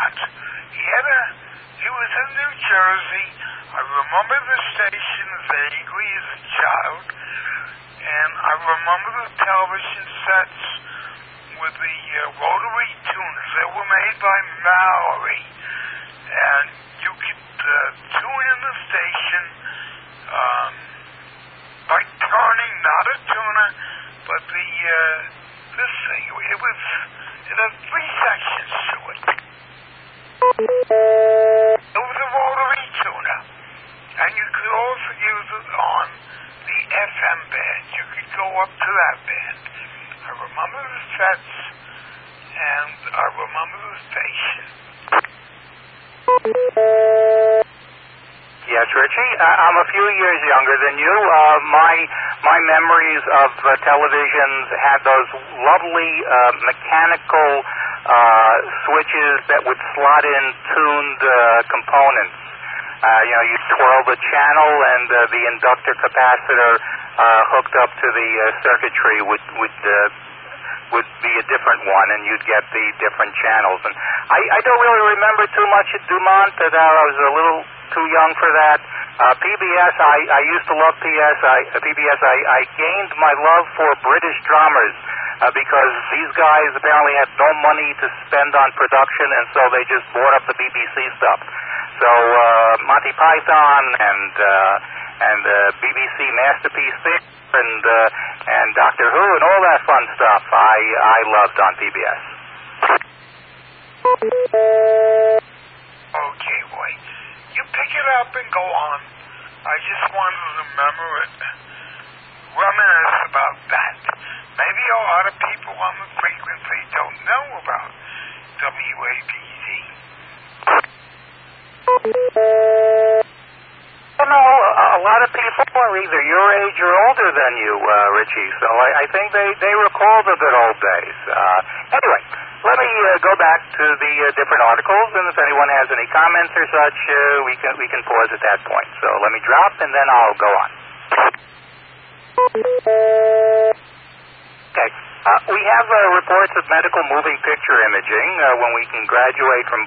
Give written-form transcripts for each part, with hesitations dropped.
He was in New Jersey. I remember the station vaguely as a child, and I remember the television sets with the rotary tuners. They were made by Mallory, and you could tune in the station by turning, not a tuner, but this thing. It had three sections to it. It was a rotary tuner, and you could also use it on the FM band. You could go up to that band. I remember the sets, and I remember the station. Yes, Richie. I'm a few years younger than you. My memories of televisions had those lovely mechanical switches that would slot in tuned components. You twirl the channel, and the inductor capacitor hooked up to the circuitry would be a different one, and you'd get the different channels. And I don't really remember too much at Dumont. That I was a little too young for that. PBS, I used to love PBS. I gained my love for British dramas because these guys apparently had no money to spend on production, and so they just bought up the BBC stuff. So Monty Python and BBC Masterpiece Theater and Doctor Who and all that fun stuff I loved on PBS. Okay, boy. You pick it up and go on. I just wanted to reminisce about that. Maybe a lot of people on the frequency don't know about WABC. Well, no, a lot of people are either your age or older than you, Richie, so I think they recall the good old days. Anyway, let me go back to the different articles, and if anyone has any comments or such, we can pause at that point. So let me drop, and then I'll go on. Okay. We have reports of medical moving picture imaging when will we graduate from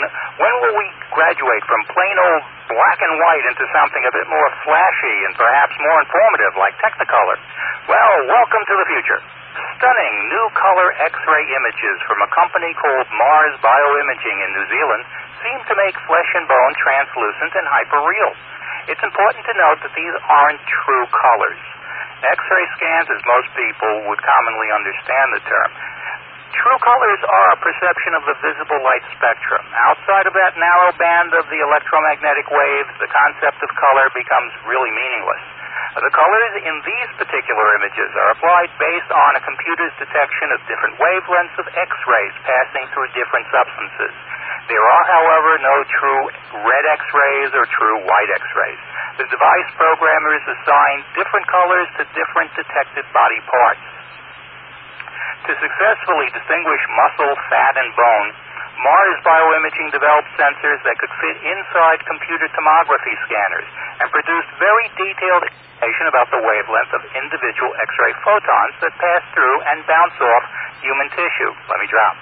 plain old black and white into something a bit more flashy and perhaps more informative like Technicolor? Well, welcome to the future. Stunning new color X-ray images from a company called Mars Bioimaging in New Zealand seem to make flesh and bone translucent and hyperreal. It's important to note that these aren't true colors. X-ray scans, as most people would commonly understand the term, true colors are a perception of the visible light spectrum. Outside of that narrow band of the electromagnetic waves, the concept of color becomes really meaningless. The colors in these particular images are applied based on a computer's detection of different wavelengths of X-rays passing through different substances. There are, however, no true red X-rays or true white X-rays. The device programmers assign different colors to different detected body parts. To successfully distinguish muscle, fat, and bone, Mars Bioimaging developed sensors that could fit inside computer tomography scanners and produced very detailed information about the wavelength of individual X-ray photons that pass through and bounce off human tissue. Let me drop.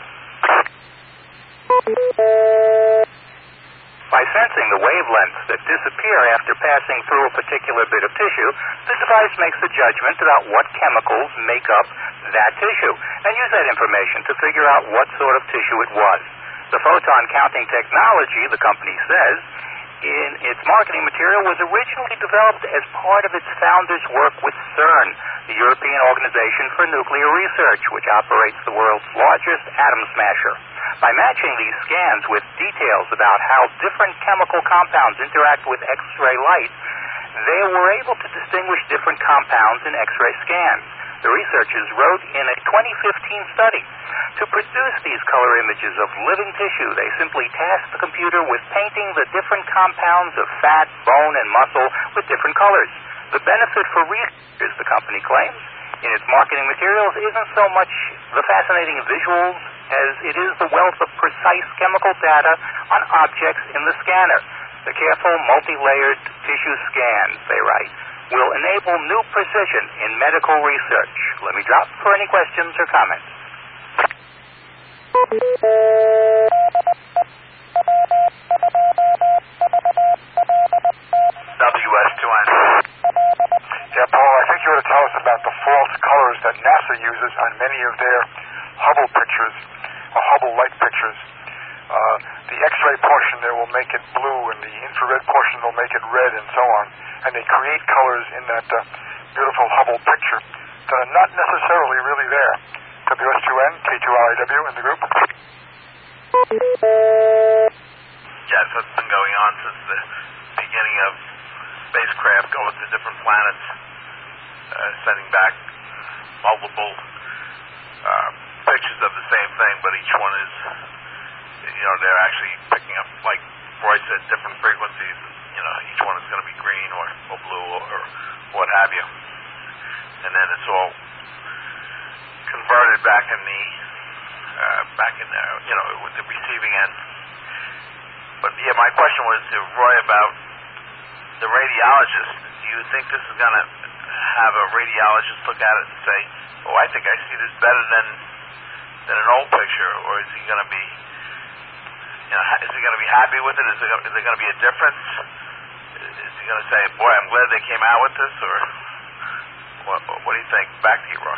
By sensing the wavelengths that disappear after passing through a particular bit of tissue, the device makes a judgment about what chemicals make up that tissue and use that information to figure out what sort of tissue it was. The photon counting technology, the company says, in its marketing material was originally developed as part of its founder's work with CERN, the European Organization for Nuclear Research, which operates the world's largest atom smasher. By matching these scans with details about how different chemical compounds interact with X-ray light, they were able to distinguish different compounds in X-ray scans. The researchers wrote in a 2015 study, to produce these color images of living tissue, they simply tasked the computer with painting the different compounds of fat, bone, and muscle with different colors. The benefit for researchers, the company claims, in its marketing materials isn't so much the fascinating visuals as it is the wealth of precise chemical data on objects in the scanner. The careful, multi-layered tissue scans, they write, will enable new precision in medical research. Let me drop for any questions or comments. uses on many of their Hubble pictures, or Hubble light pictures. The X-ray portion there will make it blue, and the infrared portion will make it red, and so on. And they create colors in that beautiful Hubble picture that are not necessarily really there. WS2N, K2RIW in the group. Yes, that's been going on since the beginning of spacecraft going to different planets, sending back multiple pictures of the same thing, but each one is, they're actually picking up, like Roy said, different frequencies. Each one is going to be green or blue or what have you. And then it's all converted back in the with the receiving end. But yeah, my question was to Roy about the radiologist. Do you think this is going to have a radiologist look at it and say, "Oh, I think I see this better than an old picture," or is he going to be, is he going to be happy with it? Is there going to be a difference? Is he going to say, "Boy, I'm glad they came out with this," or what do you think? Back to you, Roy.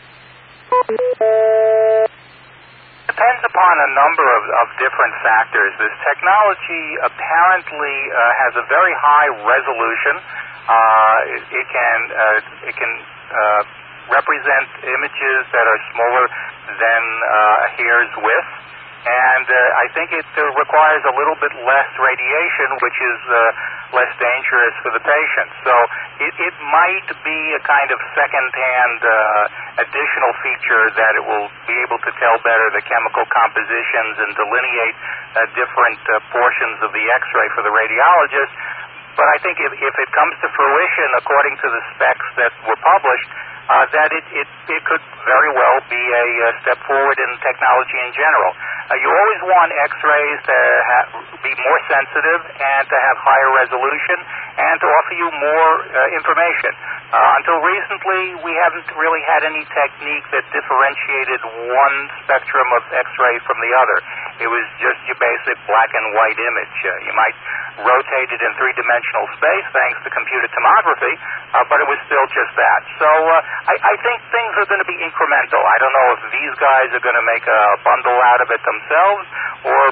Depends upon a number of different factors. This technology apparently has a very high resolution. It can represent images that are smaller than a hair's width, and I think it requires a little bit less radiation, which is less dangerous for the patient. So it might be a kind of second-hand additional feature that it will be able to tell better the chemical compositions and delineate different portions of the X-ray for the radiologist. But I think if it comes to fruition according to the specs that were published, that it could very well be a step forward in technology in general. You always want X-rays to be more sensitive and to have higher resolution and to offer you more information. Until recently, we haven't really had any technique that differentiated one spectrum of X-ray from the other. It was just your basic black and white image. You might rotate it in three-dimensional space thanks to computed tomography, but it was still just that. So I think things are going to be incremental. I don't know if these guys are going to make a bundle out of it themselves or,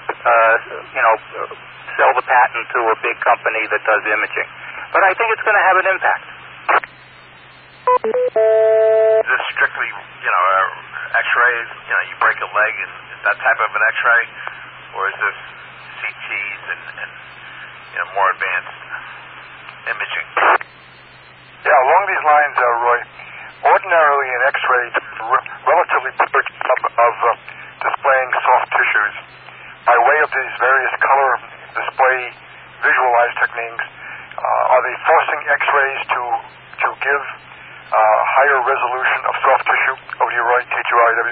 sell the patent to a big company that does imaging. But I think it's going to have an impact. Is this strictly, X-rays? You break a leg and that type of an X-ray, or is this CTs and more advanced imaging? Yeah, along these lines, Roy, ordinarily an X-ray is relatively of displaying soft tissues. By way of these various color display visualized techniques, are they forcing X-rays to give higher resolution of soft tissue? Over to you, Roy, K2RIW.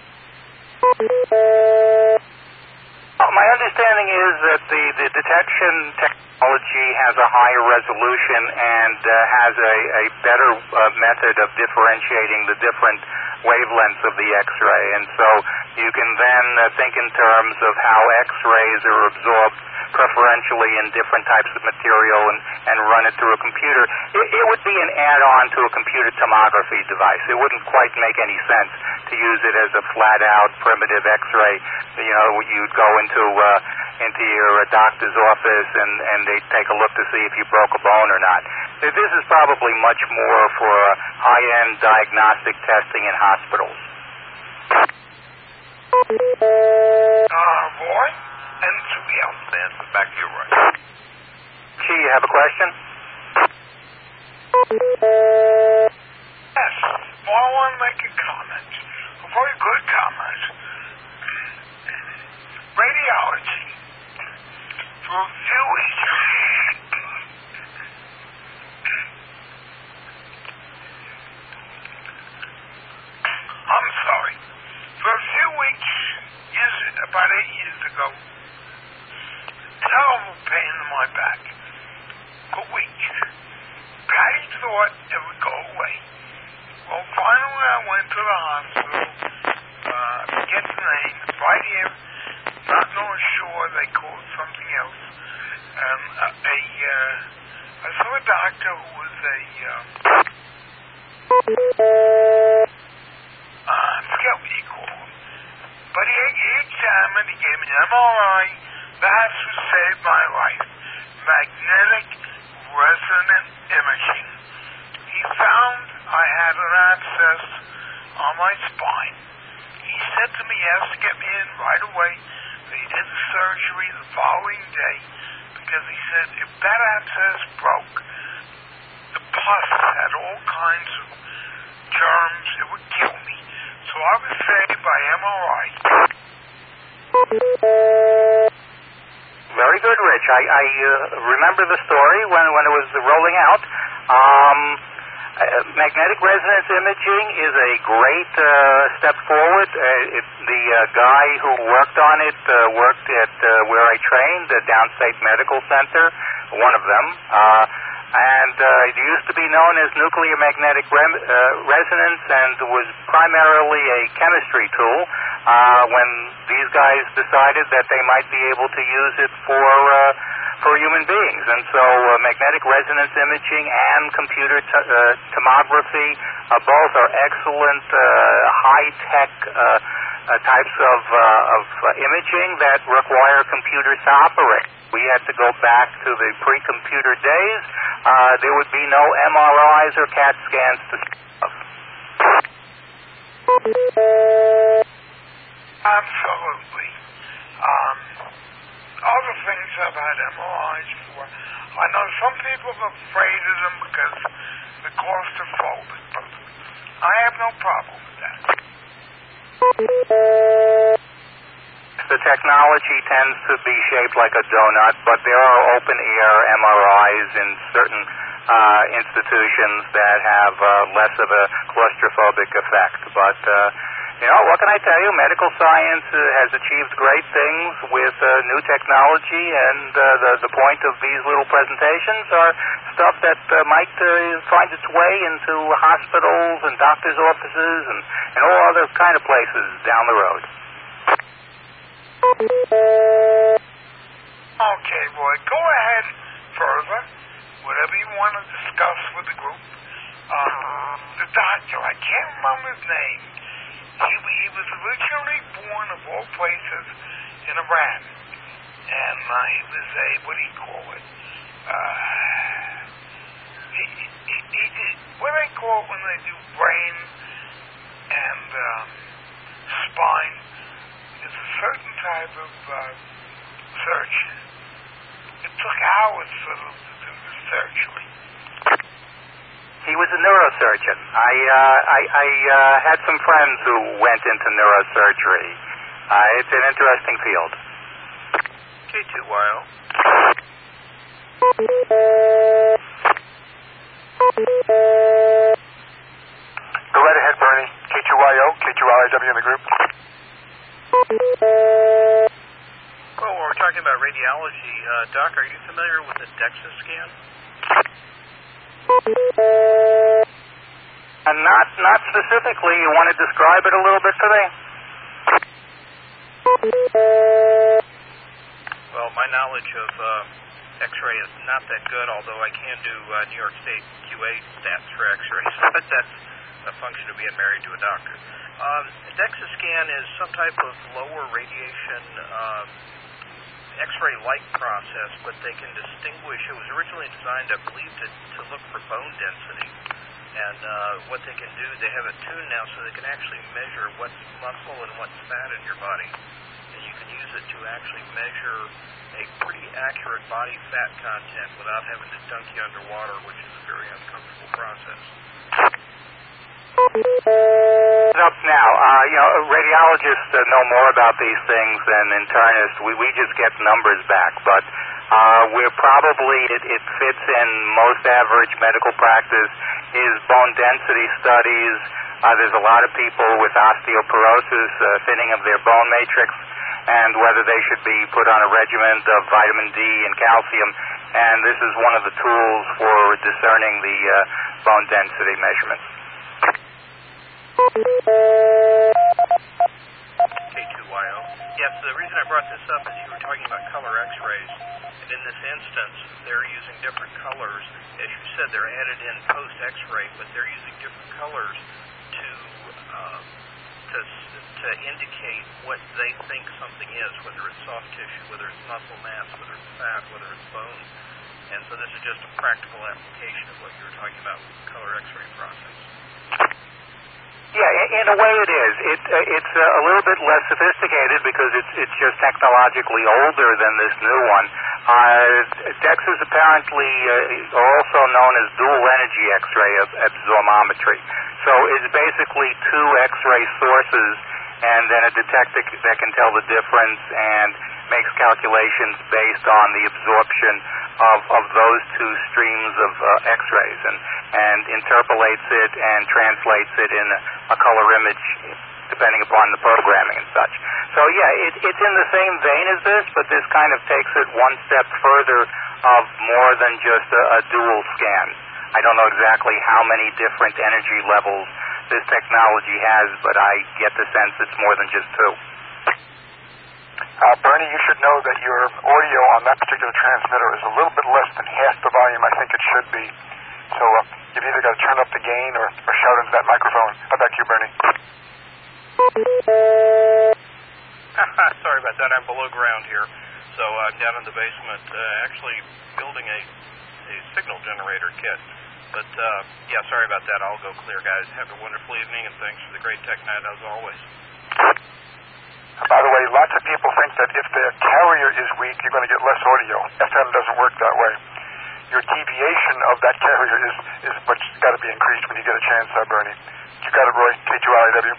My understanding is that the detection technology has a higher resolution and has a better method of differentiating the different wavelengths of the X-ray. And so you can then think in terms of how X-rays are absorbed preferentially in different types of material and run it through a computer. It would be an add-on to a computed tomography device. It wouldn't quite make any sense to use it as a flat-out primitive X-ray. You'd go into your doctor's office and they'd take a look to see if you broke a bone or not. This is probably much more for high-end diagnostic testing in hospitals. Roy? And somebody else answer. Back to you, Roy. Gee, you have a question? Yes. Well, I want to make a comment. A very good comment. Radiology. For a few weeks. I'm sorry. For a few weeks, about 8 years ago, terrible pain in my back for weeks. Patty thought it would go away. Well, finally I went to the hospital to get the name right here, not knowing sure they called something else. I saw a doctor who was But he examined, he gave me an MRI. That's what saved my life. Magnetic resonant imaging. He found I had an abscess on my spine. He said to me he has to get me in right away. But he did the surgery the following day because he said if that abscess broke, the pus had all kinds of germs, it would kill me. So I was saved by MRI. Very good, Rich. I remember the story when it was rolling out. Magnetic resonance imaging is a great step forward. The guy who worked on it worked at where I trained, the Downstate Medical Center, one of them. And it used to be known as nuclear magnetic resonance and was primarily a chemistry tool when these guys decided that they might be able to use it for human beings. And so magnetic resonance imaging and computer tomography both are excellent high-tech types of imaging that require computers to operate. We had to go back to the pre-computer days. There would be no MRIs or CAT scans to speak of. Absolutely. Other things I've had MRIs for. I know some people are afraid of them because the claustrophobic, but I have no problem with that. The technology tends to be shaped like a donut, but there are open-air MRIs in certain institutions that have less of a claustrophobic effect. But, what can I tell you? Medical science has achieved great things with new technology, and the point of these little presentations are stuff that might find its way into hospitals and doctors' offices and all other kind of places down the road. Okay, Roy, go ahead further. Whatever you want to discuss with the group. The doctor, I can't remember his name. He was originally born, of all places, in Iran. And he was a, what do you call it? He did, what do they call it when they do brain and spine? It's a certain type of surgeon. It took hours for them to do the surgery. He was a neurosurgeon. I had some friends who went into neurosurgery. It's an interesting field. K2YO. Go right ahead, Bernie. K2YO, K2LIW in the group. Well, when we're talking about radiology, Doc, are you familiar with the DEXA scan? Not specifically. You want to describe it a little bit for me? Well, my knowledge of X-ray is not that good, although I can do New York State QA stats for X-rays, but that's a function of being married to a doctor. DEXA scan is some type of lower radiation X-ray-like process, but they can distinguish. It was originally designed, I believe, to look for bone density. And what they can do, they have it tuned now so they can actually measure what's muscle and what's fat in your body. And you can use it to actually measure a pretty accurate body fat content without having to dunk you underwater, which is a very uncomfortable process. Up now, radiologists know more about these things than internists. We just get numbers back, but we're probably, it fits in most average medical practice, is bone density studies. There's a lot of people with osteoporosis, thinning of their bone matrix, and whether they should be put on a regimen of vitamin D and calcium, and this is one of the tools for discerning the bone density measurements. K2YO. Yes, the reason I brought this up is you were talking about color X-rays, and in this instance, they're using different colors. As you said, they're added in post-X-ray, but they're using different colors to to indicate what they think something is, whether it's soft tissue, whether it's muscle mass, whether it's fat, whether it's bone. And so this is just a practical application of what you were talking about with the color X-ray process. Yeah, in a way it is. It's a little bit less sophisticated because it's just technologically older than this new one. DEXAs apparently are also known as dual energy X-ray absorptiometry. So it's basically two X-ray sources and then a detector that can tell the difference and makes calculations based on the absorption of those two streams of X-rays and interpolates it and translates it in a color image depending upon the programming and such. So yeah, it's in the same vein as this, but this kind of takes it one step further of more than just a dual scan. I don't know exactly how many different energy levels this technology has, but I get the sense it's more than just two. Bernie, you should know that your audio on that particular transmitter is a little bit less than half the volume I think it should be. So you've either got to turn up the gain or shout into that microphone. Back to you, Bernie. Sorry about that. I'm below ground here. So I'm down in the basement actually building a signal generator kit. But, yeah, sorry about that. I'll go clear, guys. Have a wonderful evening, and thanks for the great tech night, as always. By the way, lots of people think that if the carrier is weak, you're going to get less audio. FM doesn't work that way. Your deviation of that carrier is what's got to be increased when you get a chance, Bernie. You got it, Roy. K2LIW.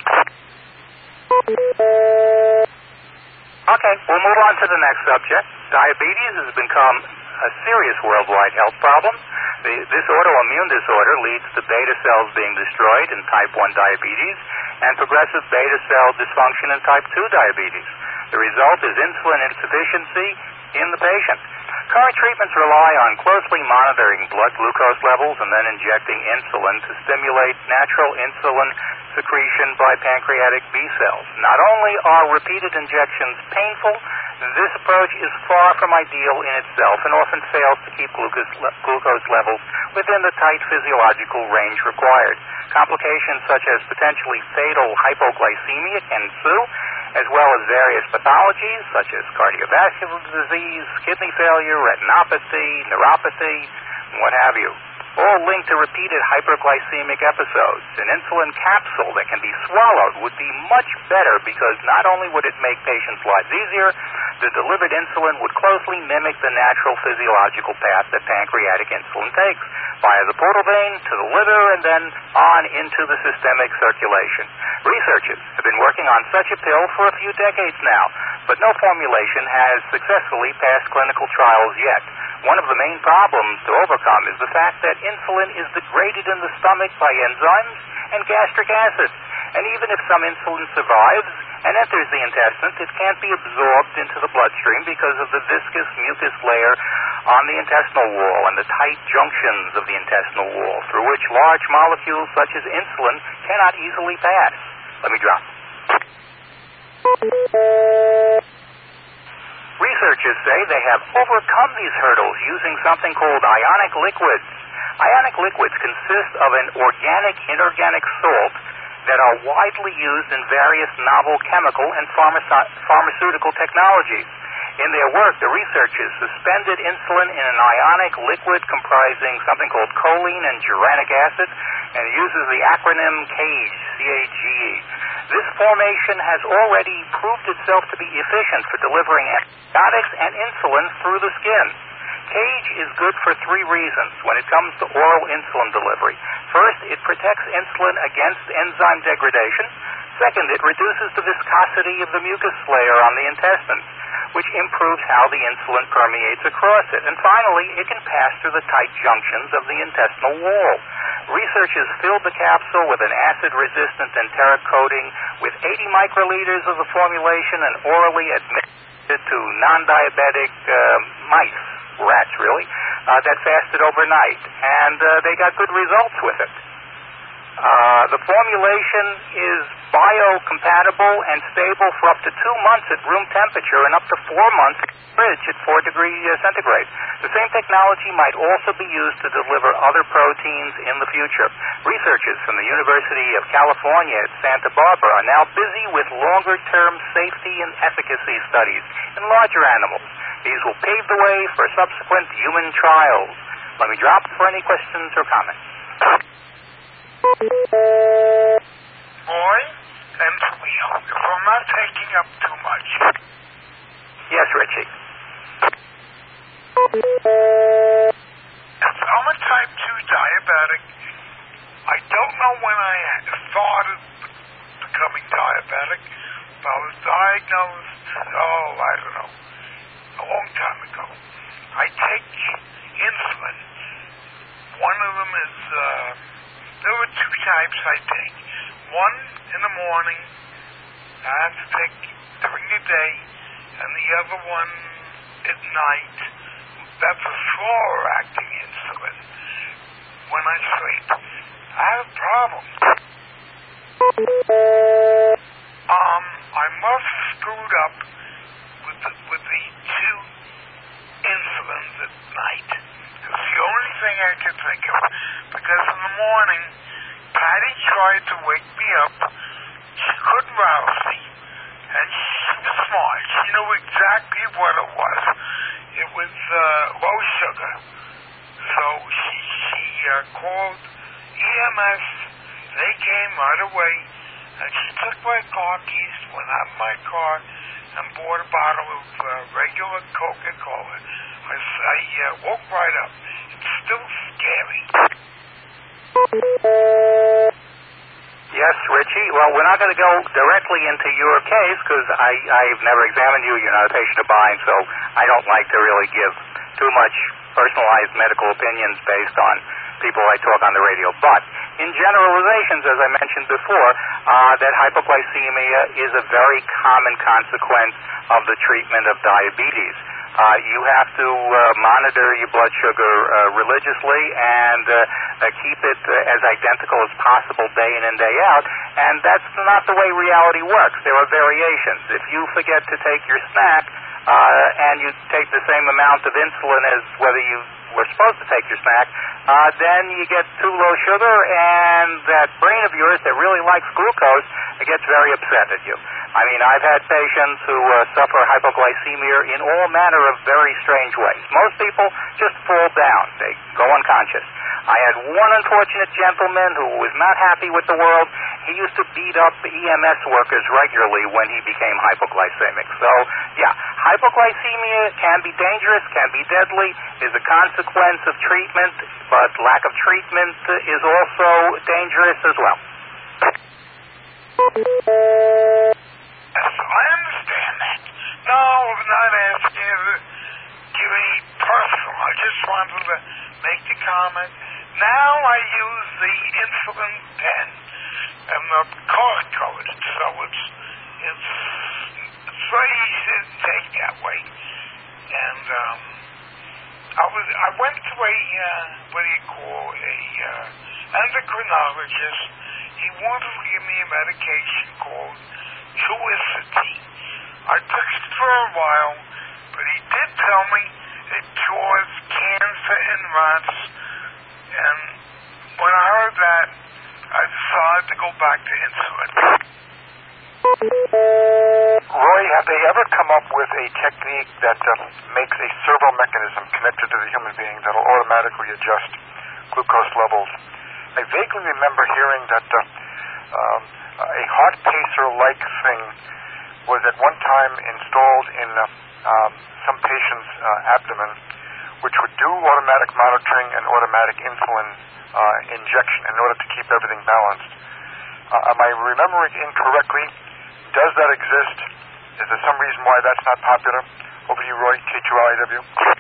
Okay, we'll move on to the next subject. Diabetes has become a serious worldwide health problem. This autoimmune disorder leads to beta cells being destroyed in type 1 diabetes and progressive beta cell dysfunction in type 2 diabetes. The result is insulin insufficiency in the patient. Current treatments rely on closely monitoring blood glucose levels and then injecting insulin to stimulate natural insulin secretion by pancreatic B cells. Not only are repeated injections painful, this approach is far from ideal in itself and often fails to keep glucose levels within the tight physiological range required. Complications such as potentially fatal hypoglycemia can ensue, as well as various pathologies such as cardiovascular disease, kidney failure, retinopathy, neuropathy, and what have you. All linked to repeated hyperglycemic episodes. An insulin capsule that can be swallowed would be much better because not only would it make patients' lives easier, the delivered insulin would closely mimic the natural physiological path that pancreatic insulin takes via the portal vein to the liver and then on into the systemic circulation. Researchers have been working on such a pill for a few decades now, but no formulation has successfully passed clinical trials yet. One of the main problems to overcome is the fact that insulin is degraded in the stomach by enzymes and gastric acid. And even if some insulin survives and enters the intestine, it can't be absorbed into the bloodstream because of the viscous mucus layer on the intestinal wall and the tight junctions of the intestinal wall through which large molecules such as insulin cannot easily pass. Let me drop. Researchers say they have overcome these hurdles using something called ionic liquids. Ionic liquids consist of an organic, inorganic salt that are widely used in various novel chemical and pharmaceutical technologies. In their work, the researchers suspended insulin in an ionic liquid comprising something called choline and uranic acid and uses the acronym CAGE, C-A-G-E. This formation has already proved itself to be efficient for delivering antibiotics and insulin through the skin. CAGE is good for three reasons when it comes to oral insulin delivery. First, it protects insulin against enzyme degradation. Second, it reduces the viscosity of the mucus layer on the intestines, which improves how the insulin permeates across it. And finally, it can pass through the tight junctions of the intestinal wall. Researchers filled the capsule with an acid-resistant enteric coating with 80 microliters of the formulation and orally administered to non-diabetic mice, rats really, that fasted overnight. And they got good results with it. The formulation is biocompatible and stable for up to 2 months at room temperature and up to 4 months in the fridge at 4 degrees centigrade. The same technology might also be used to deliver other proteins in the future. Researchers from the University of California at Santa Barbara are now busy with longer-term safety and efficacy studies in larger animals. These will pave the way for subsequent human trials. Let me drop for any questions or comments. Boy and wheel, if I'm not taking up too much. Yes, Richie. I'm a type 2 diabetic. I don't know when I started becoming diabetic. I was diagnosed, I don't know, a long time ago. I take insulin. One of them is, there were 2 types I take. One in the morning, I have to take during the day, and the other one at night. That's a slower acting insulin when I sleep. I have a problem. I must have screwed up with the 2 insulins at night. It's the only thing I can think of. Because in the morning, Patty tried to wake me up. She couldn't rouse me. And she was smart. She knew exactly what it was. It was low sugar. So she called EMS. They came right away. And she took my car keys, went out of my car, and bought a bottle of regular Coca-Cola. I woke right up. It's still scary. Yes, Richie. Well, we're not going to go directly into your case because I've never examined you. You're not a patient of mine, so I don't like to really give too much personalized medical opinions based on people I talk on the radio. But in generalizations, as I mentioned before, that hypoglycemia is a very common consequence of the treatment of diabetes. You have to monitor your blood sugar religiously and keep it as identical as possible day in and day out. And that's not the way reality works. There are variations. If you forget to take your snack and you take the same amount of insulin as whether you were supposed to take your snack, then you get too low sugar, and that brain of yours that really likes glucose gets very upset at you. I mean, I've had patients who suffer hypoglycemia in all manner of very strange ways. Most people just fall down. They go unconscious. I had one unfortunate gentleman who was not happy with the world. He used to beat up EMS workers regularly when he became hypoglycemic. So, yeah, hypoglycemia can be dangerous, can be deadly, is a consequence of treatment, but lack of treatment is also dangerous as well. Yes, I understand that. No, I'm not asking you to give any personal. I just wanted to make the comment. Now I use the insulin pen and the color-coded, so it's very easy to take that way. And I went to a endocrinologist. He wanted to give me a medication called Trulicity. I took it for a while, but he did tell me it cures cancer in rats. And when I heard that, I decided to go back to insulin. Roy, have they ever come up with a technique that makes a servo mechanism connected to the human being that will automatically adjust glucose levels? I vaguely remember hearing that a heart pacer-like thing was at one time installed in some patient's abdomen, which would do automatic monitoring and automatic insulin injection in order to keep everything balanced. Am I remembering incorrectly? Does that exist? Is there some reason why that's not popular? Over to you, Roy, K2LIW.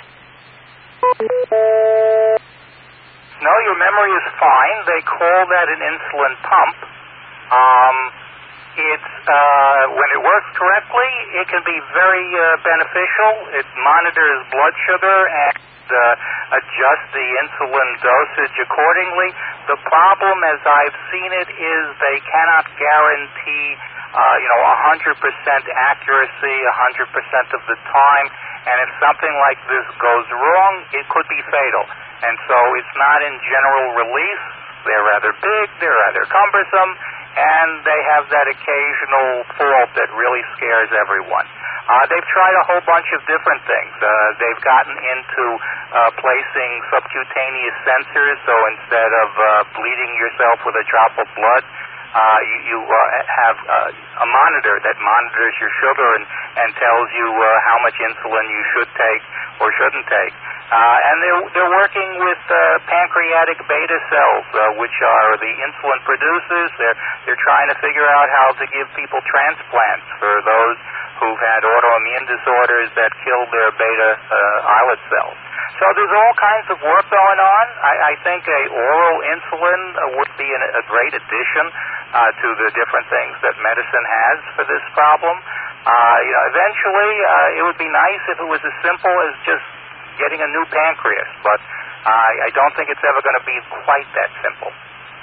No, your memory is fine. They call that an insulin pump. It's When it works correctly, it can be very beneficial. It monitors blood sugar and adjusts the insulin dosage accordingly. The problem, as I've seen it, is they cannot guarantee 100% accuracy 100% of the time, and if something like this goes wrong, it could be fatal. And so it's not in general release. They're rather big, they're rather cumbersome, and they have that occasional fault that really scares everyone. They've tried a whole bunch of different things. They've gotten into placing subcutaneous sensors, so instead of bleeding yourself with a drop of blood, you have a monitor that monitors your sugar and tells you how much insulin you should take or shouldn't take. And they're working with pancreatic beta cells, which are the insulin producers. They're trying to figure out how to give people transplants for those who've had autoimmune disorders that killed their beta islet cells. So there's all kinds of work going on. I think a oral insulin would be a great addition to the different things that medicine has for this problem. Eventually, it would be nice if it was as simple as just getting a new pancreas, but I don't think it's ever going to be quite that simple.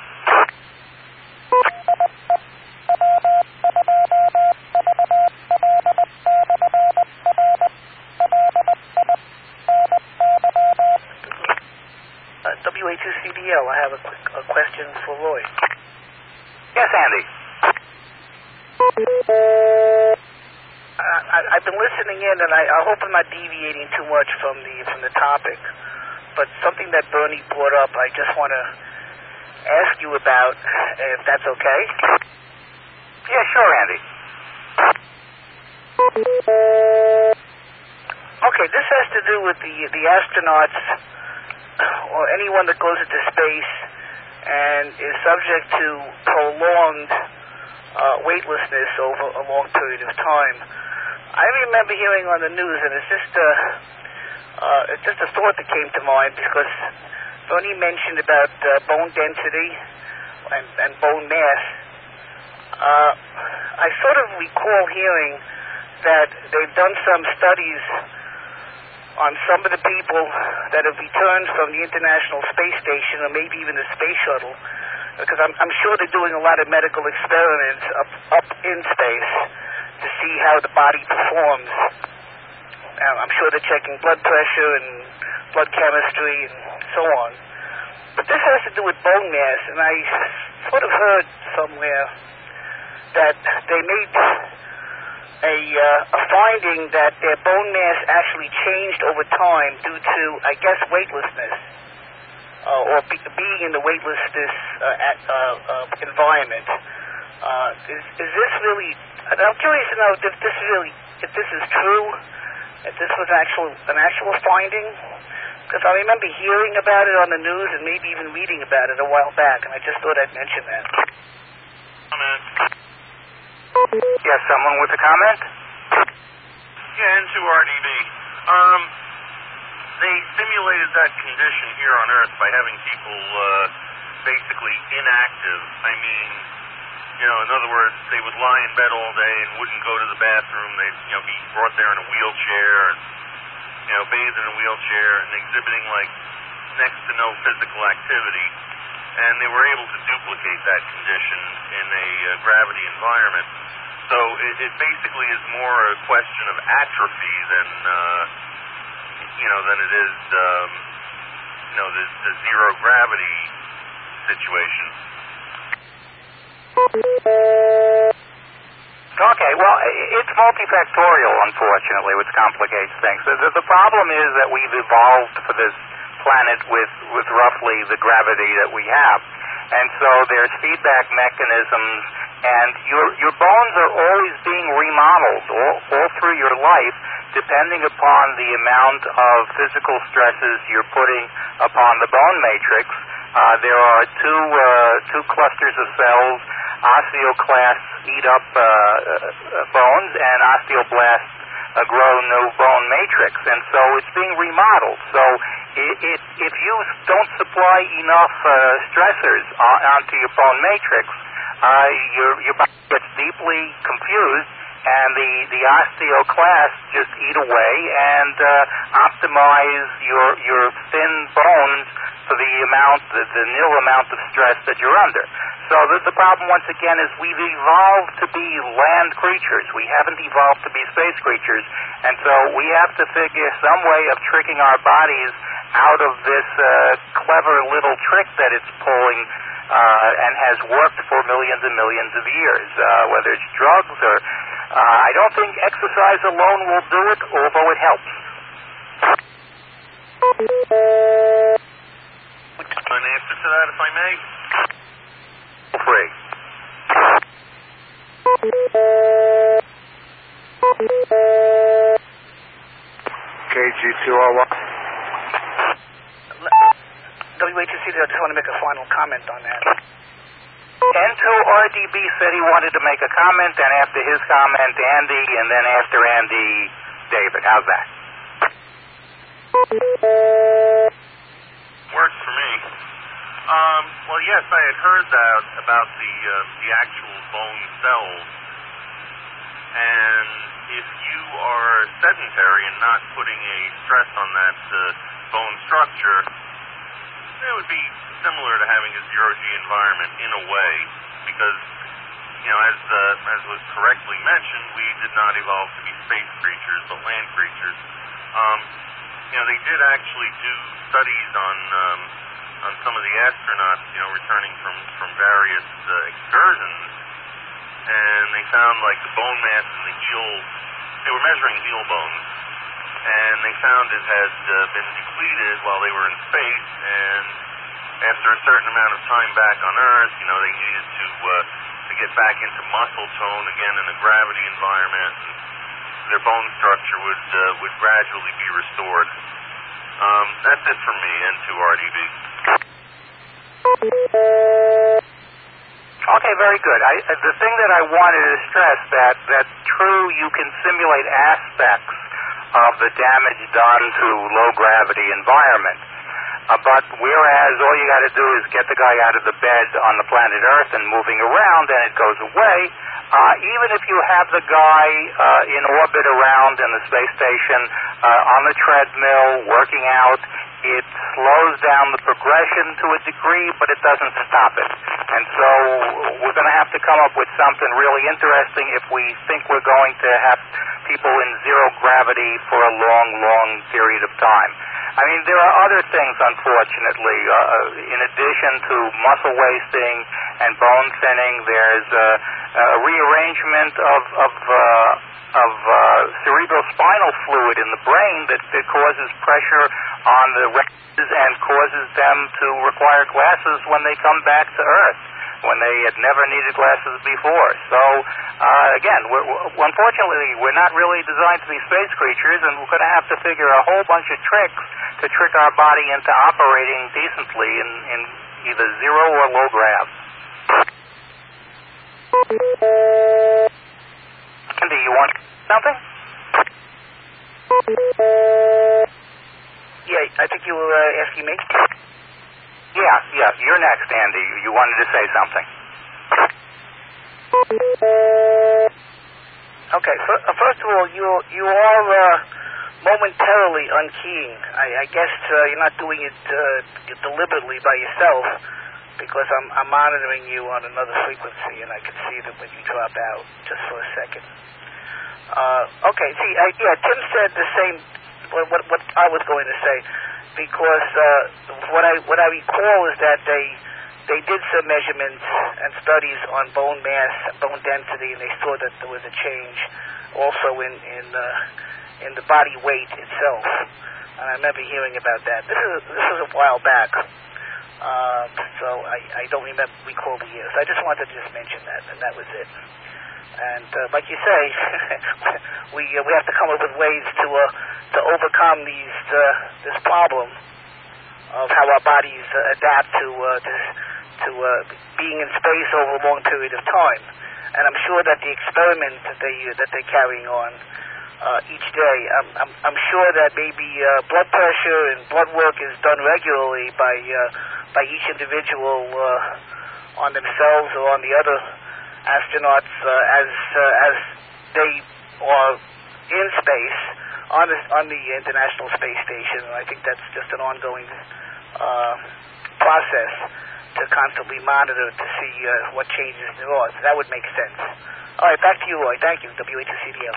WA2CBL, I have a question for Roy. Yes, Andy. I've been listening in, and I hope I'm not deviating too much from the topic, but something that Bernie brought up, I just want to ask you about, if that's okay. Yeah, sure, Andy. Okay, this has to do with the astronauts or anyone that goes into space and is subject to prolonged weightlessness over a long period of time. I remember hearing on the news, and it's just a thought that came to mind, because Bernie mentioned about bone density and bone mass. I sort of recall hearing that they've done some studies on some of the people that have returned from the International Space Station, or maybe even the Space Shuttle, because I'm sure they're doing a lot of medical experiments up in space to see how the body performs. I'm sure they're checking blood pressure and blood chemistry and so on. But this has to do with bone mass, and I sort of heard somewhere that they made a finding that their bone mass actually changed over time due to, I guess, weightlessness, or being in the weightlessness environment. Is this really? I'm curious to know if this is true, if this was an actual finding, because I remember hearing about it on the news and maybe even reading about it a while back, and I just thought I'd mention that. Yes, someone with a comment? Yeah, N2RDB. They simulated that condition here on Earth by having people basically inactive. I mean, in other words, they would lie in bed all day and wouldn't go to the bathroom. They'd, be brought there in a wheelchair and, bathed in a wheelchair and exhibiting, next to no physical activity. And they were able to duplicate that condition in a gravity environment. So it basically is more a question of atrophy than it is, the zero gravity situation. Okay, well, it's multifactorial, unfortunately, which complicates things. The problem is that we've evolved for this planet with roughly the gravity that we have. And so there's feedback mechanisms, and your bones are always being remodeled all through your life, depending upon the amount of physical stresses you're putting upon the bone matrix. There are two clusters of cells. Osteoclasts eat up bones, and osteoblasts grow new bone matrix, and so it's being remodeled. So if you don't supply enough stressors onto your bone matrix, your body gets deeply confused, and the osteoclasts just eat away and optimize your thin bones for the nil amount of stress that you're under. So the problem, once again, is we've evolved to be land creatures. We haven't evolved to be space creatures. And so we have to figure some way of tricking our bodies out of this clever little trick that it's pulling and has worked for millions and millions of years, whether it's drugs or... I don't think exercise alone will do it, although it helps. An answer to that, if I may? Free. KG201. WATC, I just want to make a final comment on that. N2RDB said he wanted to make a comment, and after his comment, Andy, and then after Andy, David. How's that? Works for me. Well, yes, I had heard that about the actual bone cells, and if you are sedentary and not putting a stress on that bone structure, it would be similar to having a zero-G environment in a way, because, as was correctly mentioned, we did not evolve to be space creatures, but land creatures. They did actually do studies on some of the astronauts, returning from various excursions, and they found, like, the bone mass in the heel, they were measuring heel bones, and they found it had been depleted while they were in space, and after a certain amount of time back on Earth, they needed to get back into muscle tone again in a gravity environment, and their bone structure would gradually be restored. That's it for me, N2RDB. Okay, very good. The thing that I wanted to stress that true, you can simulate aspects of the damage done to low gravity environment. But whereas all you got to do is get the guy out of the bed on the planet Earth and moving around, and it goes away. Even if you have the guy in orbit around in the space station on the treadmill working out, it slows down the progression to a degree, but it doesn't stop it. And so we're going to have to come up with something really interesting if we think we're going to have people in zero gravity for a long, long period of time. I mean, there are other things, unfortunately. In addition to muscle wasting and bone thinning, there's a rearrangement of cerebrospinal fluid in the brain that causes pressure on the retinas and causes them to require glasses when they come back to Earth, when they had never needed glasses before. So, again, unfortunately, we're not really designed to be space creatures, and we're going to have to figure a whole bunch of tricks to trick our body into operating decently in either zero or low grav. Andy, you want something? Yeah, I think you were asking me. Yeah, you're next, Andy. You wanted to say something. Okay, first of all, you are momentarily unkeying. I guess you're not doing it deliberately by yourself, because I'm monitoring you on another frequency, and I can see that when you drop out just for a second. Okay, see, Tim said the same, what I was going to say, because what I recall is that they did some measurements and studies on bone mass, bone density, and they saw that there was a change also in the body weight itself. And I remember hearing about that. This was a while back, so I don't recall the years. I just wanted to just mention that, and that was it. And like you say, we have to come up with ways to overcome this problem of how our bodies adapt to being in space over a long period of time. And I'm sure that the experiments that they're carrying on each day, I'm sure that maybe blood pressure and blood work is done regularly by each individual on themselves or on the other astronauts as they are in space on the International Space Station. And I think that's just an ongoing process to constantly monitor to see what changes there are. So that would make sense. All right, back to you, Roy. Thank you, WA2CDL.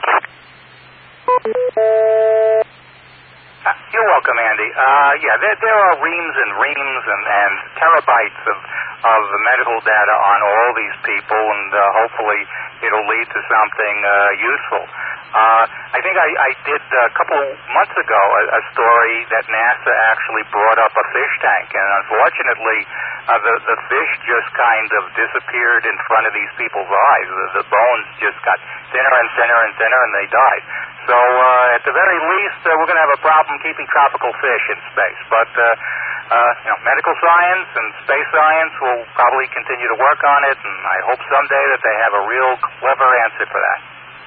You're welcome, Andy. There are reams and reams and terabytes of medical data on all these people, and hopefully it'll lead to something useful. I think I did a couple months ago a story that NASA actually brought up a fish tank, and unfortunately the fish just kind of disappeared in front of these people's eyes. The bones just got thinner and thinner and thinner, and they died. So at the very least, we're going to have a problem keeping tropical fish in space. But medical science and space science will probably continue to work on it, and I hope someday that they have a real clever answer for that.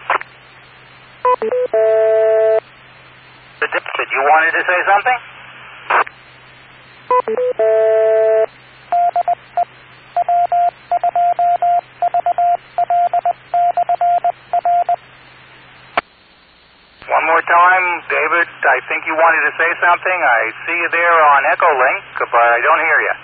Did you wanted to say something? One more time, David, I think you wanted to say something. I see you there on Echolink, but I don't hear you.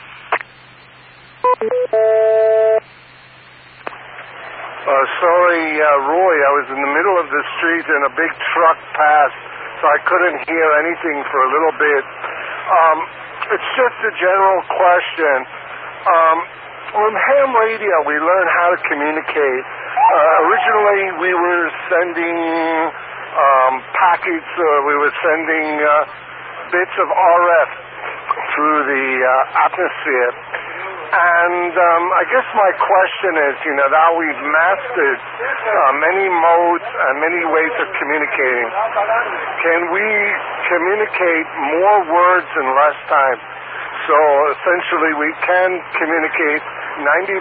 Sorry, Roy, I was in the middle of the street and a big truck passed, so I couldn't hear anything for a little bit. It's just a general question. On ham radio, we learn how to communicate. Originally, we were sending packets, we were sending bits of RF through the atmosphere. And I guess my question is, now we've mastered many modes and many ways of communicating. Can we communicate more words in less time? So essentially we can communicate 95%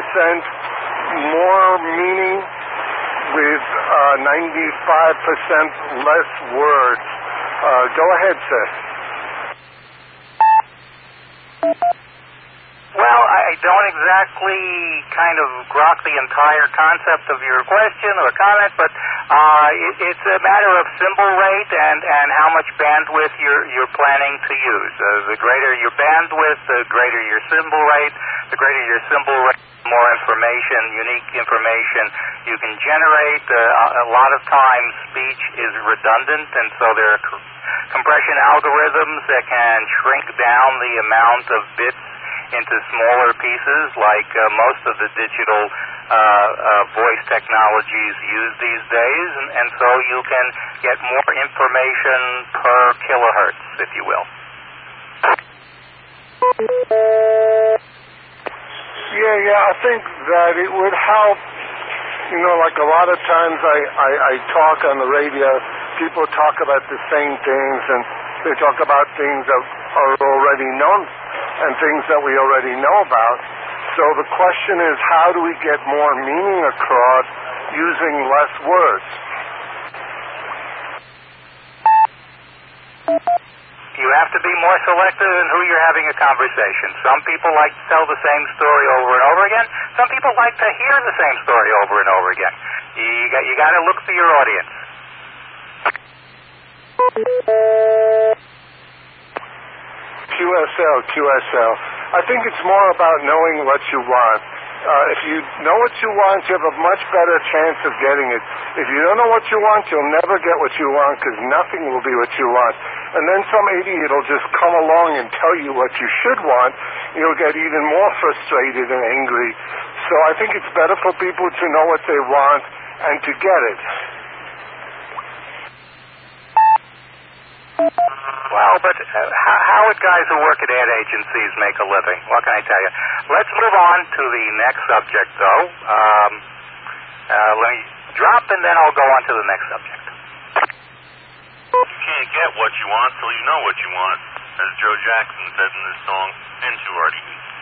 more meaning with 95% less words. Go ahead, sis. Well, I don't exactly kind of grok the entire concept of your question or comment, but it's a matter of symbol rate and how much bandwidth you're planning to use. The greater your bandwidth, the greater your symbol rate. The greater your symbol rate, the more information, unique information you can generate. A lot of times speech is redundant, and so there are compression algorithms that can shrink down the amount of bits into smaller pieces, like most of the digital voice technologies used these days, and so you can get more information per kilohertz, if you will. Yeah, I think that it would help. Like a lot of times I talk on the radio, people talk about the same things, and they talk about things that are already known and things that we already know about. So the question is, how do we get more meaning across using less words? You have to be more selective in who you're having a conversation. Some people like to tell the same story over and over again. Some people like to hear the same story over and over again. You got to look for your audience. QSL. I think it's more about knowing what you want. If you know what you want, you have a much better chance of getting it. If you don't know what you want, you'll never get what you want, because nothing will be what you want. And then some idiot will just come along and tell you what you should want. You'll get even more frustrated and angry. So I think it's better for people to know what they want and to get it. Well, but how would guys who work at ad agencies make a living? What can I tell you? Let's move on to the next subject, though. Let me drop, and then I'll go on to the next subject. You can't get what you want till you know what you want, as Joe Jackson said in his song, N2RD.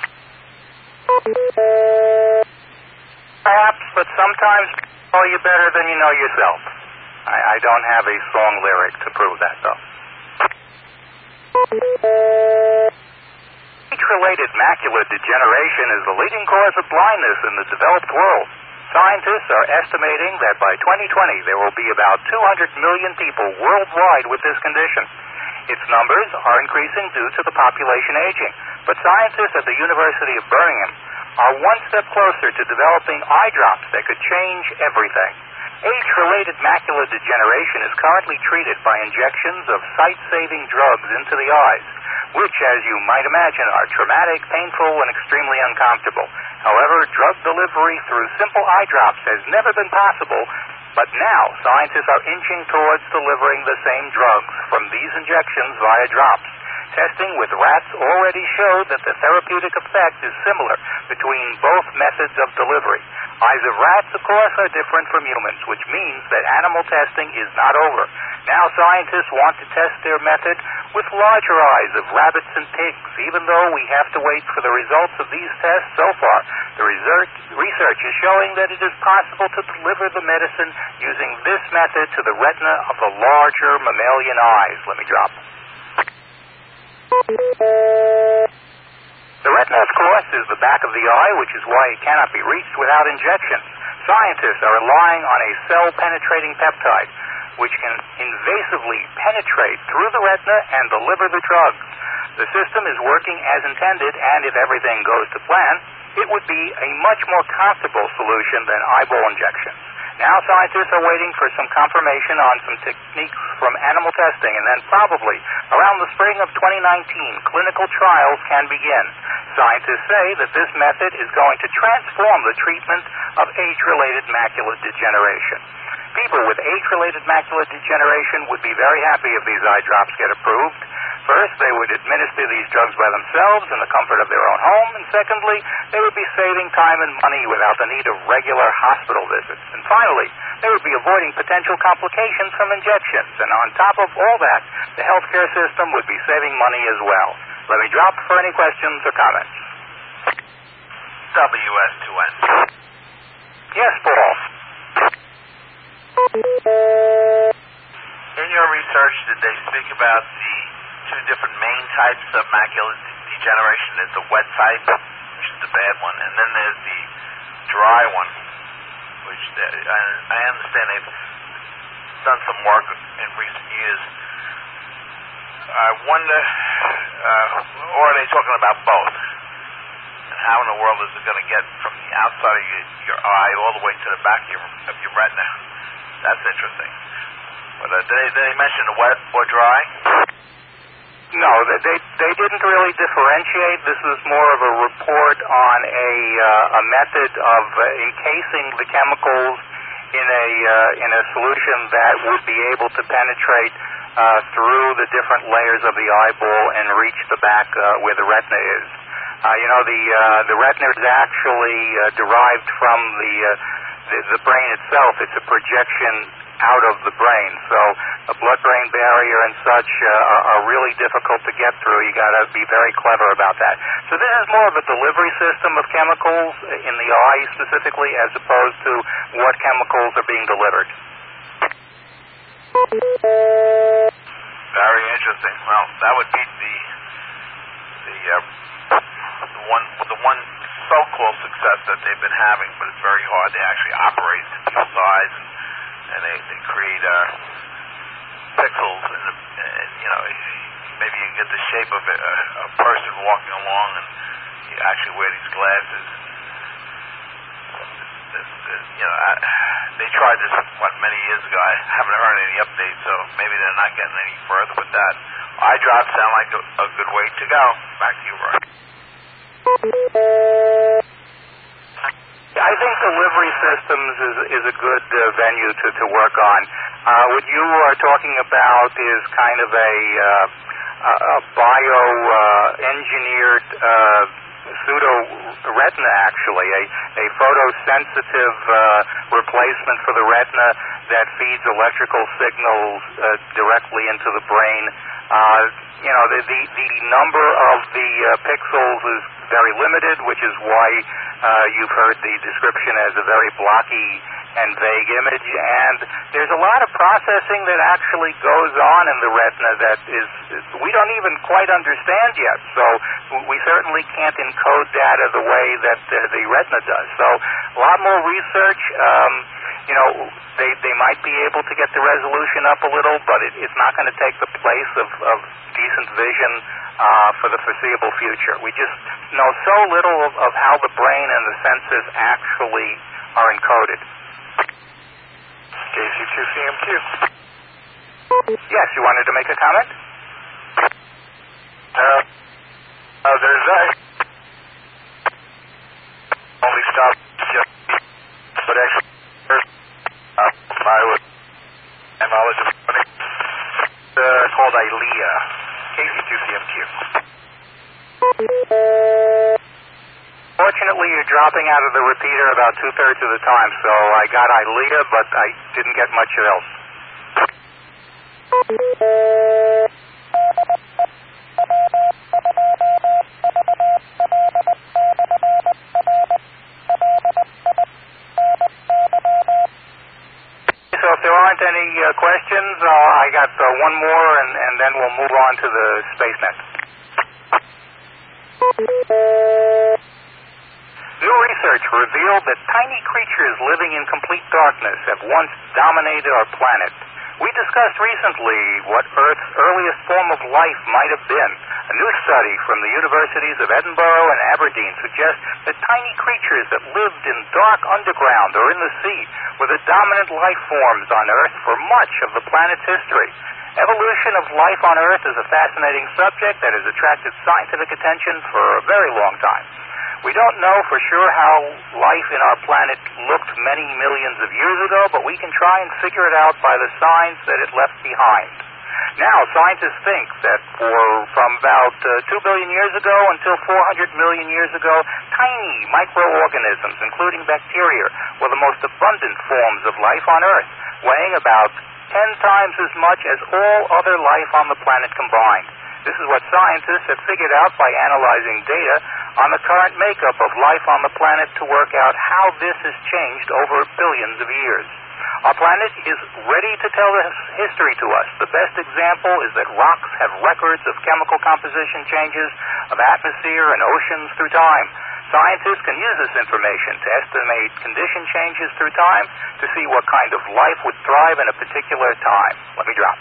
Perhaps, but sometimes people know you better than you know yourself. I don't have a song lyric to prove that, though. Speech age-related macular degeneration is the leading cause of blindness in the developed world. Scientists are estimating that by 2020 there will be about 200 million people worldwide with this condition. Its numbers are increasing due to the population aging, but scientists at the University of Birmingham are one step closer to developing eye drops that could change everything. Age-related macular degeneration is currently treated by injections of sight-saving drugs into the eyes, which, as you might imagine, are traumatic, painful, and extremely uncomfortable. However, drug delivery through simple eye drops has never been possible, but now scientists are inching towards delivering the same drugs from these injections via drops. Testing with rats already showed that the therapeutic effect is similar between both methods of delivery. Eyes of rats, of course, are different from humans, which means that animal testing is not over. Now scientists want to test their method with larger eyes of rabbits and pigs. Even though we have to wait for the results of these tests, so far the research is showing that it is possible to deliver the medicine using this method to the retina of the larger mammalian eyes. Let me drop. The retina, of course, is the back of the eye, which is why it cannot be reached without injections. Scientists are relying on a cell-penetrating peptide, which can invasively penetrate through the retina and deliver the drug. The system is working as intended, and if everything goes to plan, it would be a much more comfortable solution than eyeball injections. Now scientists are waiting for some confirmation on some techniques from animal testing, and then probably around the spring of 2019, clinical trials can begin. Scientists say that this method is going to transform the treatment of age-related macular degeneration. People with age-related macular degeneration would be very happy if these eye drops get approved. First, they would administer these drugs by themselves in the comfort of their own home, and secondly, they would be saving time and money without the need of regular hospital visits. And finally, they would be avoiding potential complications from injections. And on top of all that, the healthcare system would be saving money as well. Let me drop for any questions or comments. WS2N. Yes, Paul. In your research, did they speak about the two different main types of macular degeneration? There's the wet type, which is the bad one, and then there's the dry one, which I understand they've done some work in recent years. I wonder, or are they talking about both? And how in the world is it going to get from the outside of your eye all the way to the back of your retina? That's interesting. But did they mention the wet or dry? No, they didn't really differentiate. This was more of a report on a method of encasing the chemicals in a solution that would be able to penetrate through the different layers of the eyeball and reach the back where the retina is. The retina is actually derived from the brain itself. It's a projection out of the brain. So the blood-brain barrier and such are really difficult to get through. You got to be very clever about that. So this is more of a delivery system of chemicals in the eye specifically, as opposed to what chemicals are being delivered. Very interesting. Well, that would beat the one so-called success that they've been having, but it's very hard. They actually operate to people's eyes, and they create pixels, and maybe you can get the shape of a person walking along, and you actually wear these glasses. They tried this many years ago. I haven't heard any updates, so maybe they're not getting any further with that. Eye drops sound like a good way to go. Back to you, Roy. I think delivery systems is a good venue to work on. What you are talking about is kind of a bio-engineered pseudo-retina, actually, a photosensitive replacement for the retina that feeds electrical signals directly into the brain. The number of the pixels is very limited, which is why you've heard the description as a very blocky and vague image, and there's a lot of processing that actually goes on in the retina that we don't even quite understand yet. So we certainly can't encode data the way that the retina does. So a lot more research. They might be able to get the resolution up a little, but it's not going to take the place of decent vision for the foreseeable future. We just know so little of how the brain and the senses actually are encoded. KC2CMQ. Yes, you wanted to make a comment? There's only stopped just, but actually, my knowledge of called ILEA. KC2CMQ. Fortunately, you're dropping out of the repeater about 2/3 of the time, so I got ILEA, but I didn't get much else. So if there aren't any questions, I got one more, and then we'll move on to the SpaceNet. New research revealed that tiny creatures living in complete darkness have once dominated our planet. We discussed recently what Earth's earliest form of life might have been. A new study from the universities of Edinburgh and Aberdeen suggests that tiny creatures that lived in dark underground or in the sea were the dominant life forms on Earth for much of the planet's history. Evolution of life on Earth is a fascinating subject that has attracted scientific attention for a very long time. We don't know for sure how life in our planet looked many millions of years ago, but we can try and figure it out by the signs that it left behind. Now, scientists think that from about 2 billion years ago until 400 million years ago, tiny microorganisms, including bacteria, were the most abundant forms of life on Earth, weighing about 10 times as much as all other life on the planet combined. This is what scientists have figured out by analyzing data on the current makeup of life on the planet to work out how this has changed over billions of years. Our planet is ready to tell history to us. The best example is that rocks have records of chemical composition changes, of atmosphere and oceans through time. Scientists can use this information to estimate condition changes through time to see what kind of life would thrive in a particular time. Let me drop.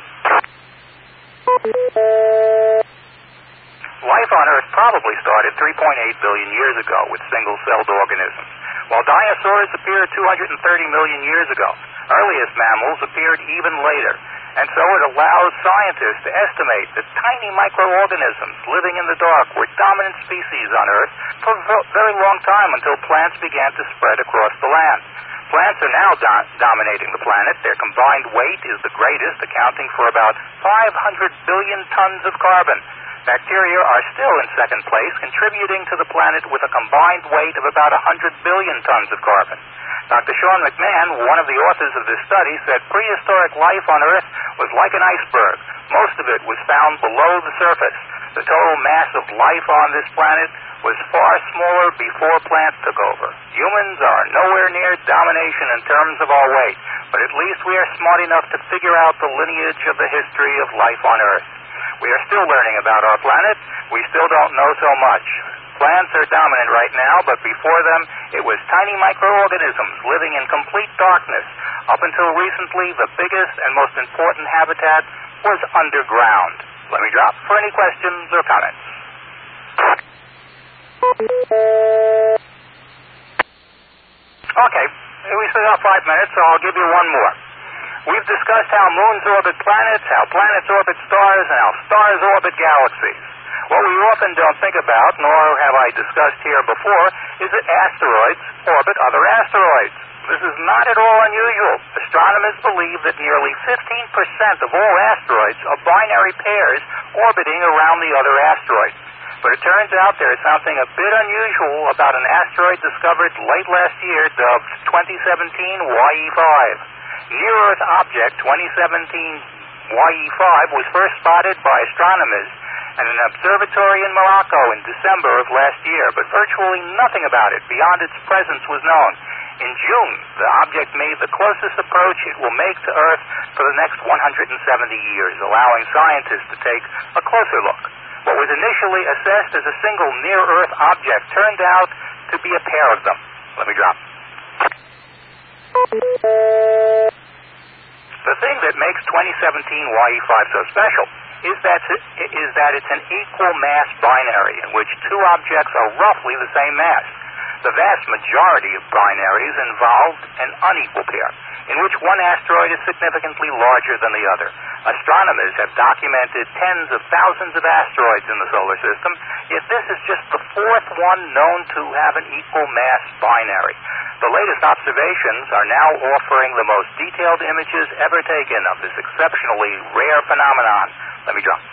Life on Earth probably started 3.8 billion years ago with single-celled organisms, while dinosaurs appeared 230 million years ago. Earliest mammals appeared even later, and so it allows scientists to estimate that tiny microorganisms living in the dark were dominant species on Earth for a very long time until plants began to spread across the land. Plants are now dominating the planet. Their combined weight is the greatest, accounting for about 500 billion tons of carbon. Bacteria are still in second place, contributing to the planet with a combined weight of about 100 billion tons of carbon. Dr. Sean McMahon, one of the authors of this study, said prehistoric life on Earth was like an iceberg. Most of it was found below the surface. The total mass of life on this planet was far smaller before plants took over. Humans are nowhere near domination in terms of our weight, but at least we are smart enough to figure out the lineage of the history of life on Earth. We are still learning about our planet. We still don't know so much. Plants are dominant right now, but before them, it was tiny microorganisms living in complete darkness. Up until recently, the biggest and most important habitat was underground. Let me drop for any questions or comments. Okay, we still have 5 minutes, so I'll give you one more. We've discussed how moons orbit planets, how planets orbit stars, and how stars orbit galaxies. What we often don't think about, nor have I discussed here before, is that asteroids orbit other asteroids. This is not at all unusual. Astronomers believe that nearly 15% of all asteroids are binary pairs orbiting around the other asteroid. But it turns out there is something a bit unusual about an asteroid discovered late last year dubbed 2017 YE5. Near-Earth object 2017 YE5 was first spotted by astronomers at an observatory in Morocco in December of last year, but virtually nothing about it beyond its presence was known. In June, the object made the closest approach it will make to Earth for the next 170 years, allowing scientists to take a closer look. What was initially assessed as a single near-Earth object turned out to be a pair of them. Let me drop. The thing that makes 2017 YE5 so special is that it's an equal mass binary in which two objects are roughly the same mass. The vast majority of binaries involve an unequal pair, in which one asteroid is significantly larger than the other. Astronomers have documented tens of thousands of asteroids in the solar system, yet this is just the fourth one known to have an equal mass binary. The latest observations are now offering the most detailed images ever taken of this exceptionally rare phenomenon. Let me jump.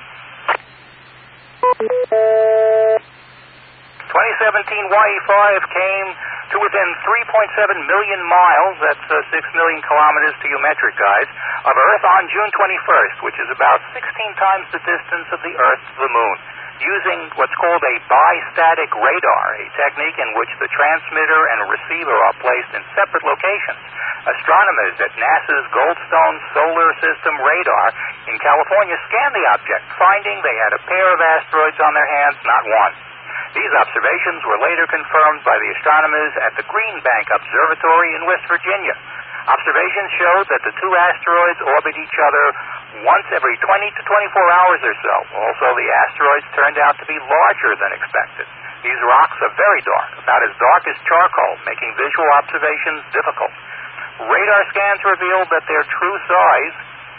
2017 YE5 came to within 3.7 million miles, that's 6 million kilometers to you metric guys, of Earth on June 21st, which is about 16 times the distance of the Earth to the Moon, using what's called a bistatic radar, a technique in which the transmitter and receiver are placed in separate locations. Astronomers at NASA's Goldstone Solar System radar in California scanned the object, finding they had a pair of asteroids on their hands, not one. These observations were later confirmed by the astronomers at the Green Bank Observatory in West Virginia. Observations showed that the two asteroids orbit each other once every 20 to 24 hours or so. Also, the asteroids turned out to be larger than expected. These rocks are very dark, about as dark as charcoal, making visual observations difficult. Radar scans revealed that their true size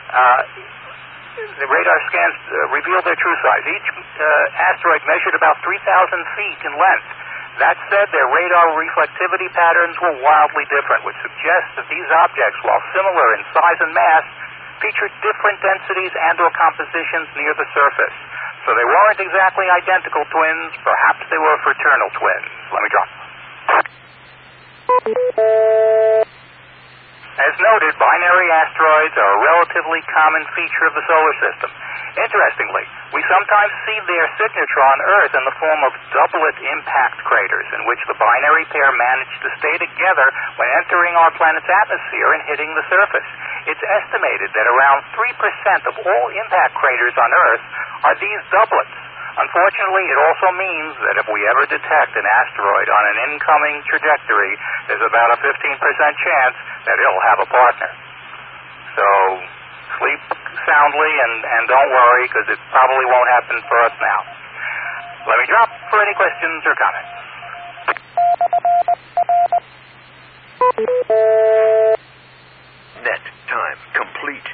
revealed their true size. Each asteroid measured about 3,000 feet in length. That said, their radar reflectivity patterns were wildly different, which suggests that these objects, while similar in size and mass, featured different densities and or compositions near the surface. So they weren't exactly identical twins. Perhaps they were fraternal twins. Let me drop. As noted, binary asteroids are a relatively common feature of the solar system. Interestingly, we sometimes see their signature on Earth in the form of doublet impact craters, in which the binary pair manage to stay together when entering our planet's atmosphere and hitting the surface. It's estimated that around 3% of all impact craters on Earth are these doublets. Unfortunately, it also means that if we ever detect an asteroid on an incoming trajectory, there's about a 15% chance that it'll have a partner. So sleep soundly and don't worry, because it probably won't happen for us now. Let me drop for any questions or comments. Net time complete.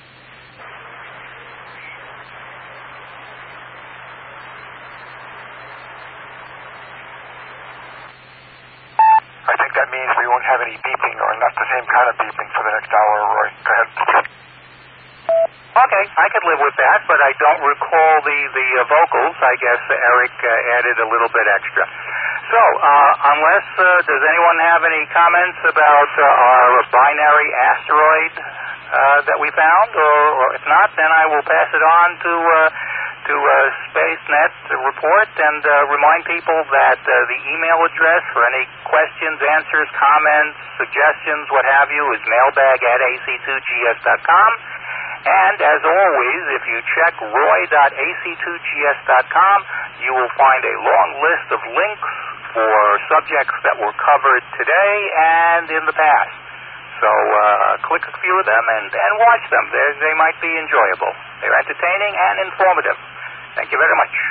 I think that means we won't have any beeping, or not the same kind of beeping, for the next hour, Roy. Go ahead. Okay, I could live with that, but I don't recall the vocals. I guess Eric added a little bit extra. So, unless, does anyone have any comments about our binary asteroid that we found? Or if not, then I will pass it on to SpaceNet report and remind people that the email address for any questions, answers, comments, suggestions, what have you, is mailbag@ac2gs.com. And as always, if you check roy.ac2gs.com, you will find a long list of links for subjects that were covered today and in the past. So click a few of them and watch them. They might be enjoyable. They're entertaining and informative. Thank you very much.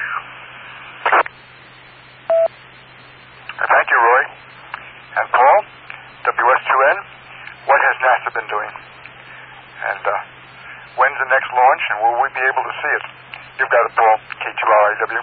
Thank you, Roy. And Paul, WS2N, what has NASA been doing? And when's the next launch, and will we be able to see it? You've got it, Paul, K2RIW.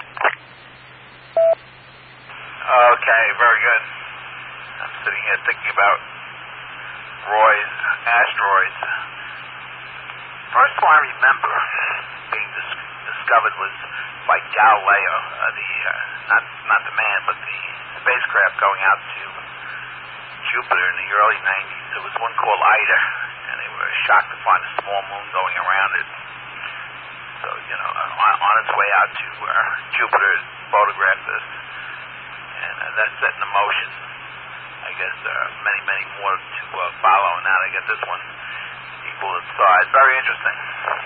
Okay, very good. I'm sitting here thinking about Roy's asteroids. First one I remember being discovered was by Galileo, not the man, but the spacecraft going out to Jupiter in the early 90s. There was one called Ida, and they were shocked to find a small moon going around it. So, on its way out to Jupiter, it photographed this, and that set in motion, I guess many, many more to follow. Now they get this one equal in size. Very interesting.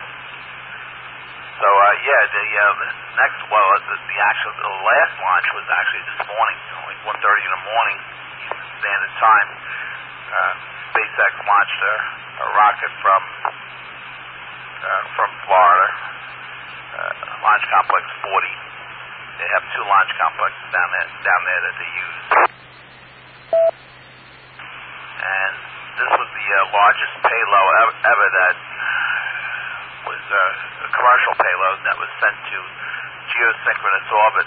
So the next, the last launch was actually this morning, like 1:30 in the morning, Eastern Standard Time. SpaceX launched a rocket from Florida, Launch Complex 40. They have two launch complexes down there that they use. And this was the largest payload ever that was a commercial payload that was sent to geosynchronous orbit.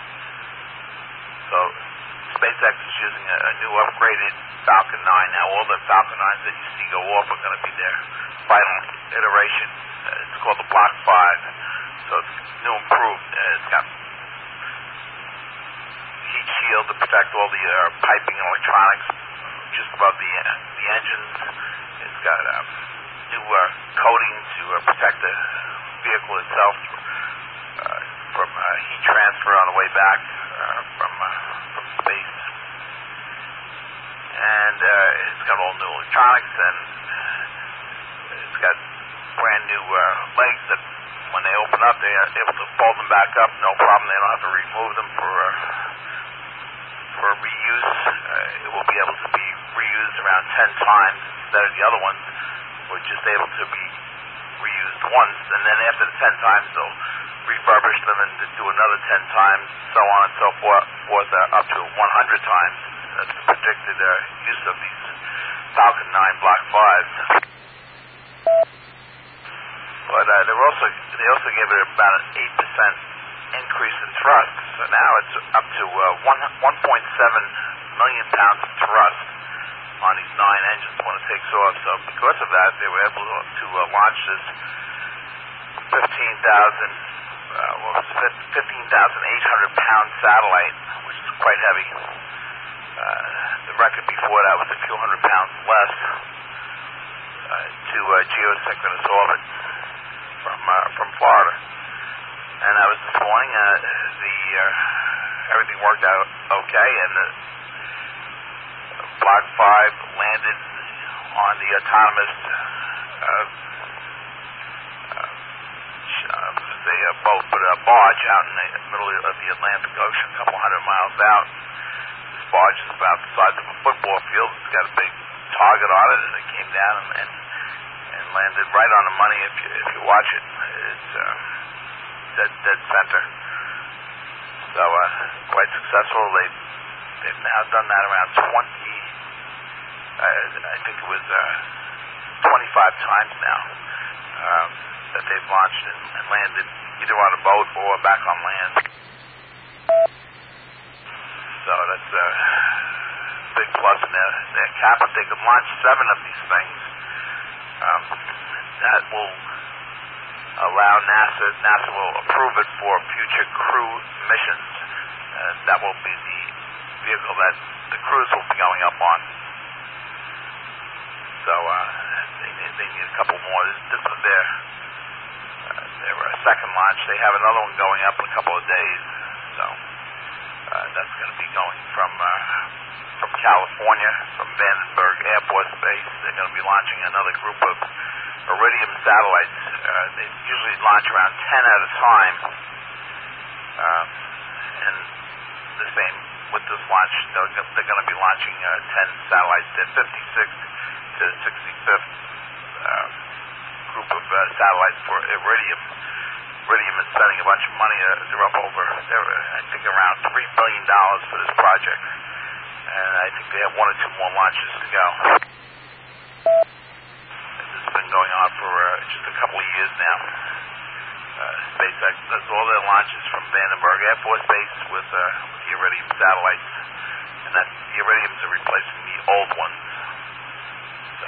So SpaceX is using a new upgraded Falcon 9. Now all the Falcon 9s that you see go off are going to be their final iteration. It's called the Block 5. So it's new improved. It's got heat shield to protect all the piping and electronics just above the engines. It's got new coating to protect the vehicle itself from heat transfer on the way back from space. And it's got all new electronics, and it's got brand new legs that when they open up, they are able to fold them back up, no problem. They don't have to remove them for reuse. It will be able to be reused around 10 times instead of the other ones were just able to be reused once, and then after the 10 times they'll refurbish them and do another 10 times, so on and so forth, up to 100 times. That's the predicted use of these Falcon 9 Block 5s. But they also gave it about an 8% increase in thrust, so now it's up to 1.7 million pounds of thrust on these 9 engines when it takes off. So because of that, they were able to launch this 15,800-pound satellite, which is quite heavy. The record before that was a few hundred pounds less, to geosynchronous orbit from Florida. And that was this morning. Everything worked out okay, and the Block 5 landed on the autonomous barge out in the middle of the Atlantic Ocean, a couple hundred miles out. This barge is about the size of a football field. It's got a big target on it, and it came down and landed right on the money. If you watch it, it's dead center. So quite successful. They've now done that around I think it was 25 times now that they've launched and landed either on a boat or back on land. So that's a big plus in their cap. If they could launch 7 of these things, that will allow NASA will approve it for future crew missions. That will be the vehicle that the crews will be going up on. So they need a couple more. This was their second launch. They have another one going up in a couple of days. So that's going to be going from California, from Vandenberg Air Force Base. They're going to be launching another group of Iridium satellites. They usually launch around 10 at a time. And the same with this launch. They're going to be launching 10 satellites. They're 56th to 65th group of satellites for Iridium. Iridium is spending a bunch of money. They're up over, I think, around $3 billion for this project. And I think they have 1 or 2 more launches to go. This has been going on for just a couple of years now. SpaceX does all their launches from Vandenberg Air Force Base with the Iridium satellites. And the Iridiums are replacing the old ones. So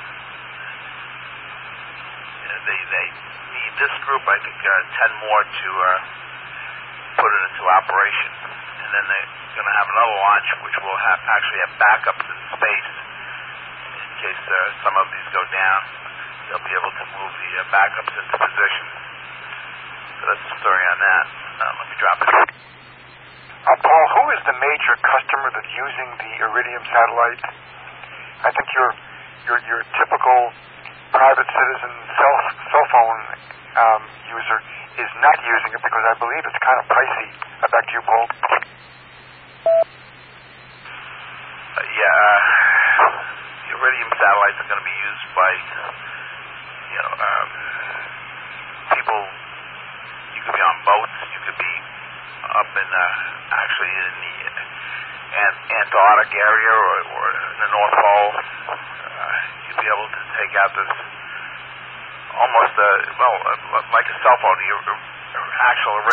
they need this group, I think, 10 more to put it into operation. And then they're going to have another launch which will actually have backups in space. In case some of these go down, they'll be able to move the backups into position. So that's the story on that. Let me drop it. Paul, who is the major customer that's using the Iridium satellite? I think your typical private citizen cell phone user is not using it because I believe it's kind of pricey. Back to you, Paul. Iridium satellites are going to be used by, people. You could be on boats. You could be up in, actually in the Antarctic area or in the North Pole. You'd be able to take out this almost, like a cell phone, your actual